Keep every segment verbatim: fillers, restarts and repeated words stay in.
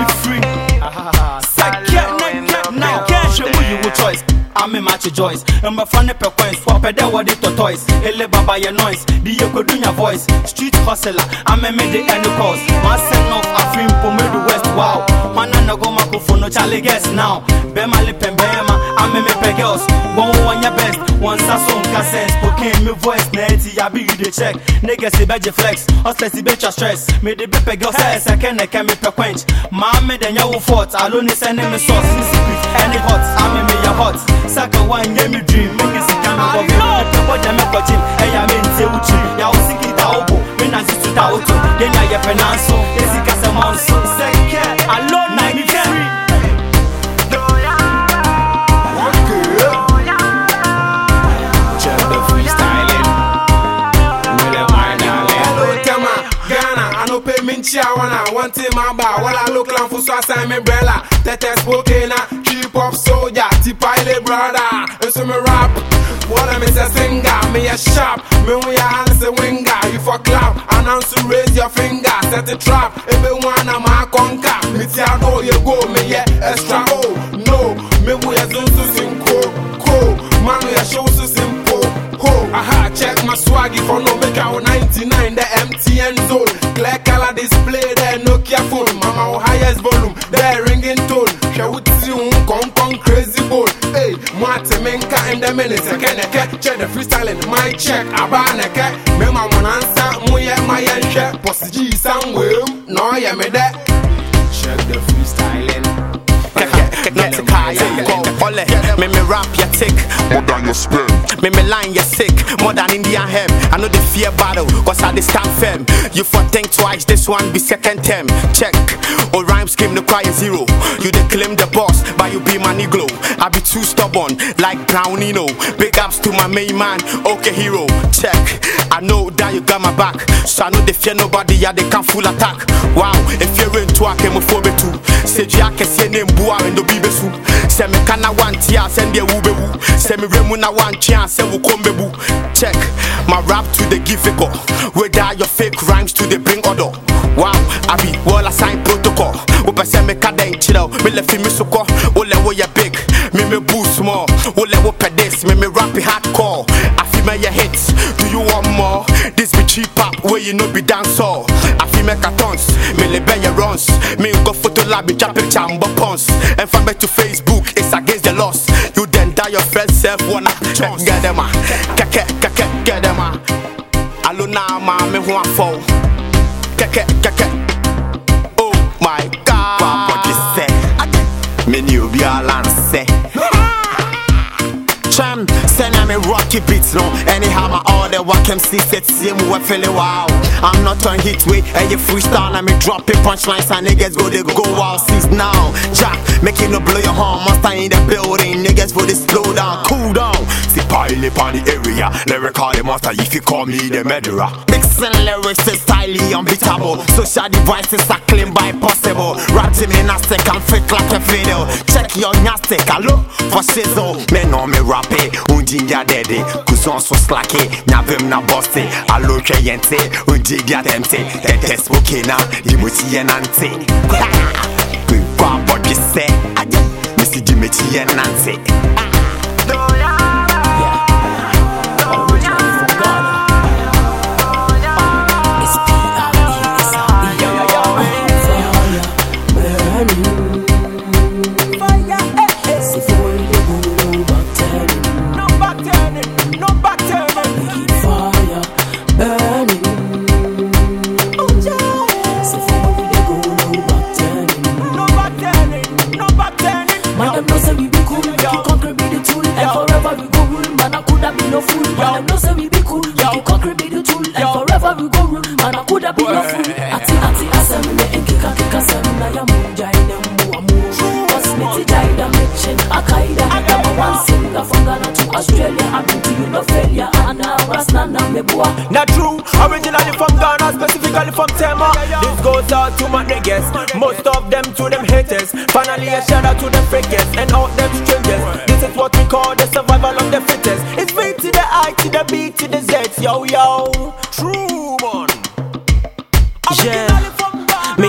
me free. Second now, can't show you your choice. I'm a match Joyce. I'm a fan of coins. Swap a day what it to toys. Ele baba your noise. The you could do your voice. Street hustler. I'm a made the end cause. My son of a film for me the west. Wow. Man and go mako for no Charlie guess now. Bema lip and bema. I'm a me girls. One one your best. One song cassette. Spoken me voice. Netty I be the check. Niggas see badge flex. Hustlers see bitch stress. Me the bepe girls say second I can me per quench. Mama then you fought. I don't send me sauce. Any hot. I'm a me your hot. Saka one yeah me dream. Make it sit down above you. What them a watching. Hey I mean say uchi. Ya usiki ta obo. Me na si ta auto. Then ya ye penanso. Esi kasa manso. Second alone na me free. I want him about while I look lang for so I me umbrella. Tete spoken keep up soldier, T-Pilot brother. And so me rap, what I miss a singer, me a sharp, me we a hands a winger. You for clap, announce to raise your finger, set a trap, everyone I'm a conquer. Me tia know you go, me yeah, extra oh, no, me we a zoom to sing cool, cool, man we a show to simple. Ho, aha, check my swaggy for no make out ninety-nine, the M T N zone. Clear color display, there Nokia phone. Mama, highest volume, there ringing tone. She would see you, come, come, crazy boy. Hey, Martin Menka in the minutes, I can't check the freestyling, my check, Abanaka. Me, my one answer, Moya, my and check, Posty, somewhere, no, yeah, me that. Check the freestyling. Not to call you go ole. Me me rap ya tick more than your spin. Me me line ya sick more than Indian hem. I know the fear battle cause I dey stand firm. You for think twice, this one be second term. Check, all rhyme scheme no quiet zero. You dey claim the boss but you be my niglo. I be too stubborn like Brownino. Big ups to my main man, okay hero. Check, I know that you got my back, so I know they fear nobody, yeah they can full attack. Wow, if you're into a chemophobe too. Say you can say name bua and do bibesu. Say me kana want ya send the ubebu. Say me remuna want chance say we come bebu. Check my rap to the give figure. Whether your fake rhymes to the bring order. Wow, I be well assigned protocol. Upa say me kada in chill. Me left me suko. Ole wo ya big. Me me boost more. Ole wo pedes. Me me rap it hardcore. I feel me your hits. Do you want more? This be cheap pop where you know be dancehall. I feel me cartons. Me le be your runs. Me go photo lab be jump picture and pons. And from back to Facebook, it's against the loss. You then die your first self wanna chance. Get them ah, keke keke get them ah. Aluna ma me who a fall. Keke keke. Oh my God. What you say? Me new be a lance. Tram, send me rocky beats no. Anyhow my order what can see set see me we feel wow. I'm not on hit way and you freestyle and me drop it punchlines and niggas go they go wild since now. Jack, make you no blow your horn, monster in the building, niggas for this slow down, cool down. See pile up on the area, lyrical the monster if you call me the murderer. Mixing lyrics is highly unbeatable, social devices are clean by possible. Rap to me nasty and fake like a video. Check your nasty, I look for shizzle. Me know me rap it, unjinja dede, kuzon so slacky, nyavim na bossy. I look at yente, unjinja temte, tete spoke na, imuti yenante. We want what you say, Missy Jimmy Nancy. Not true, originally from Ghana, specifically from Tema. This goes out to my niggas, most of them to them haters. Finally a shout out to the fakers and all them strangers. This is what we call the survival of the fittest. It's V to the I to the B to the Z, yo yo. True man. Yeah, me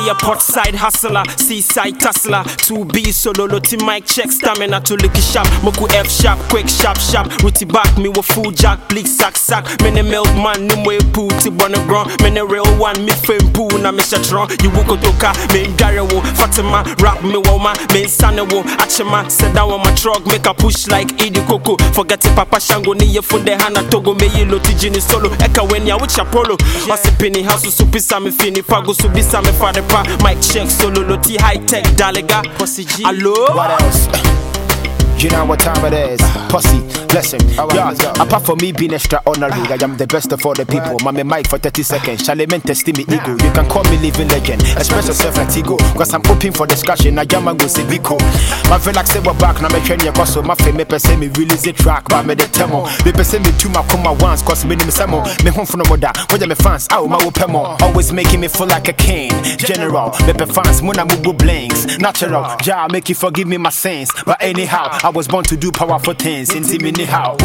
Me a port side hustler, seaside tussler. two B solo, loti mic check, stamina to licky sharp. Moku F sharp, quick sharp sharp. Rooty back, me with full jack, bleak sack sack. Me ne milkman, ni mwe poo, ti bonne ground. Me ne real one, me fame poo, na me shatron. You wuko toka, me ngare wo. Fatima, rap me woma, me insane wo. Achema, set down on my truck, make a push like Edie Coco. Forget it, Papa Shango, ni ye funde hana togo. Me ye loti jini solo, eka when ya with Apollo. Ose penny house, so pisa me fini, fago, so bisa me father pa. Mic check, solo, loti high tech, dalega. Hello? What else? You know what time it is, pussy, listen, yeah, apart from me being extraordinary, I am the best of all the people. Mame mic for thirty seconds, Charlemagne testing me ego. You can call me living legend, express yourself like Tigo. Cause I'm open for discussion, I am a go see Biko. My feel like say we're back, now me train your cause. My fame, me per se me release a track, but me the temo. Me per se me two my come once, cause me name samo. Me home from the mother, when me fans, out my opemo. Always making me feel like a king, general. Me per fans, muna mubu blinks, natural. Ja, make you forgive me my sins, but anyhow, I was born to do powerful things. Into me how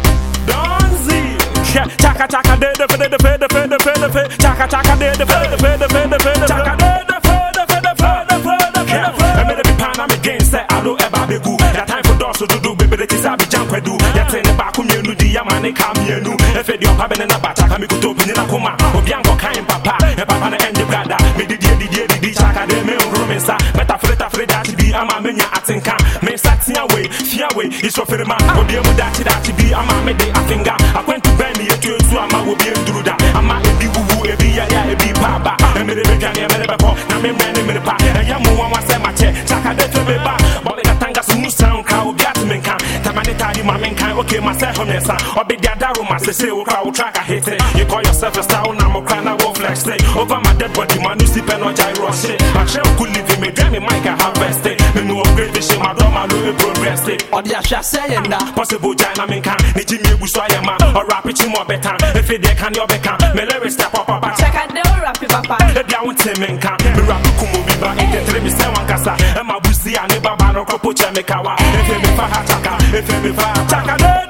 Donzi Chaka chaka de de de de de de de de Chaka chaka de de de de de de de Chaka de de de de de de de I made a big pan I'm against say I don't ever be good. That time for doors to do baby that is a big jump do. Ya turn the back me no di amane come here no. If the opa be na ba chaka me go to be na koma. Obiango kind papa e papa na end brother. Me di di di di chaka de me romesa. Meta freta freta be ama menya atinka. Me satia way, fear way, it's for the man. Obi mu dachi dachi be ama me de afinga. I went to Benny to to ama wo be nduru da. Ama e bi wuwu e bi ya ya e bi baba. E me de be kan e me de be ko na me me me de pa. E ya mu wan wa se ma che. Chaka de to be ba. Bo me katanga su mu sound ka obi at me kan. Tamane tadi ma men kan. Okay myself on nessa. Obi dia daru ma se se wo ka wo track a hit it. You call yourself a star na mo cry na wo flex it. Over my dead body man you sleep no gyro shit. I shall could live me dream me mic I harvest it. Me no upgrade the shit my drum I do progress it. Or the asha saying that possible China men can. Ni jimi bu so yema. Or rap it more better. If it they can you be can. Me let step up up. Check out the rap papa. If you want to men can. Me rap kumu bi ba. Ite three me say one kasa. E ma busi ani baba no kopo che me kawa. If me fa ha chaka. If me fa chaka.